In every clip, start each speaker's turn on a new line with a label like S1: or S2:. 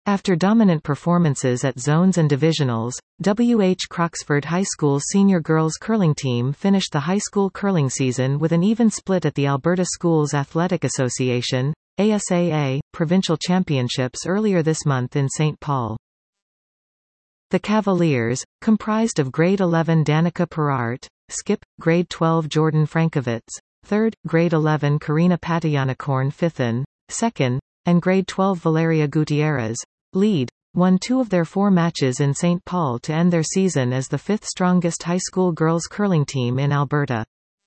S1: After dominant performances at zones and divisionals, W.H. Croxford High School's senior girls curling team finished the high school curling season with an even split at the Alberta Schools Athletic Association ASAA, provincial championships earlier this month in St. Paul. The Cavaliers, comprised of Grade 11 Danica Perart, skip, Grade 12 Jordan Frankovitz, 3rd, Grade 11 Karina Patayanakorn 5th, 2nd, and Grade 12 Valeria Gutierrez, lead, won 2 of their 4 matches in St. Paul to end their season as the 5th strongest high school girls curling team in Alberta.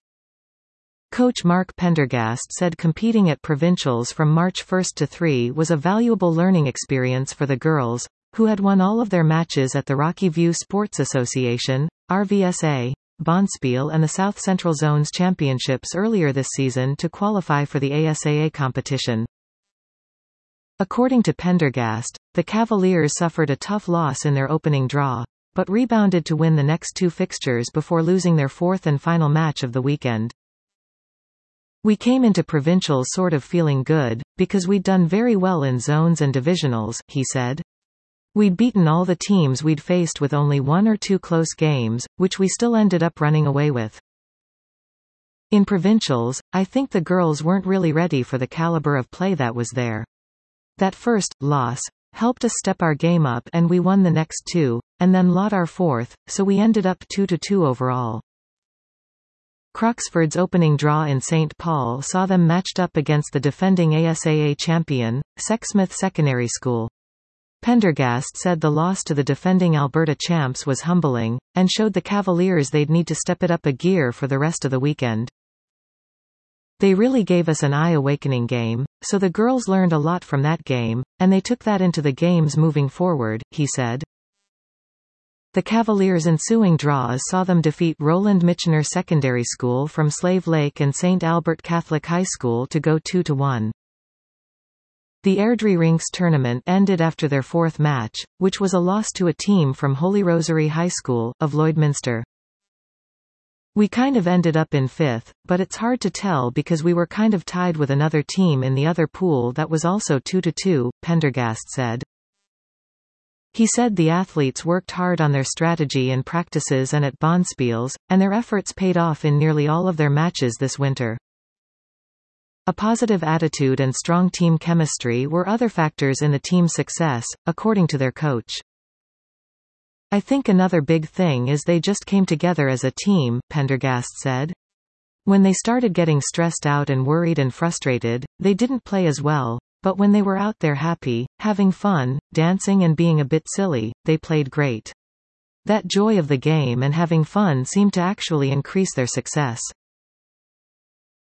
S1: Coach Mark Pendergast said competing at provincials from March 1 to 3 was a valuable learning experience for the girls, who had won all of their matches at the Rocky View Sports Association, RVSA, Bonspiel and the South Central Zones Championships earlier this season to qualify for the ASAA competition. According to Pendergast, the Cavaliers suffered a tough loss in their opening draw, but rebounded to win the next 2 fixtures before losing their 4th and final match of the weekend. "We came into provincials sort of feeling good, because we'd done very well in zones and divisionals," he said. "We'd beaten all the teams we'd faced with only 1 or 2 close games, which we still ended up running away with. In provincials, I think the girls weren't really ready for the caliber of play that was there. That first loss helped us step our game up and we won the next 2, and then lost our 4th, so we ended up 2-2 overall." Croxford's opening draw in St. Paul saw them matched up against the defending ASAA champion, Sexsmith Secondary School. Pendergast said the loss to the defending Alberta champs was humbling, and showed the Cavaliers they'd need to step it up a gear for the rest of the weekend. "They really gave us an eye-awakening game, so the girls learned a lot from that game, and they took that into the games moving forward," he said. The Cavaliers' ensuing draws saw them defeat Roland Michener Secondary School from Slave Lake and St. Albert Catholic High School to go 2-1. The Airdrie Rinks tournament ended after their 4th match, which was a loss to a team from Holy Rosary High School, of Lloydminster. "We kind of ended up in 5th, but it's hard to tell because we were kind of tied with another team in the other pool that was also 2-2, Pendergast said. He said the athletes worked hard on their strategy and practices and at Bonspiels, and their efforts paid off in nearly all of their matches this winter. A positive attitude and strong team chemistry were other factors in the team's success, according to their coach. "I think another big thing is they just came together as a team," Pendergast said. "When they started getting stressed out and worried and frustrated, they didn't play as well, but when they were out there happy, having fun, dancing and being a bit silly, they played great. That joy of the game and having fun seemed to actually increase their success."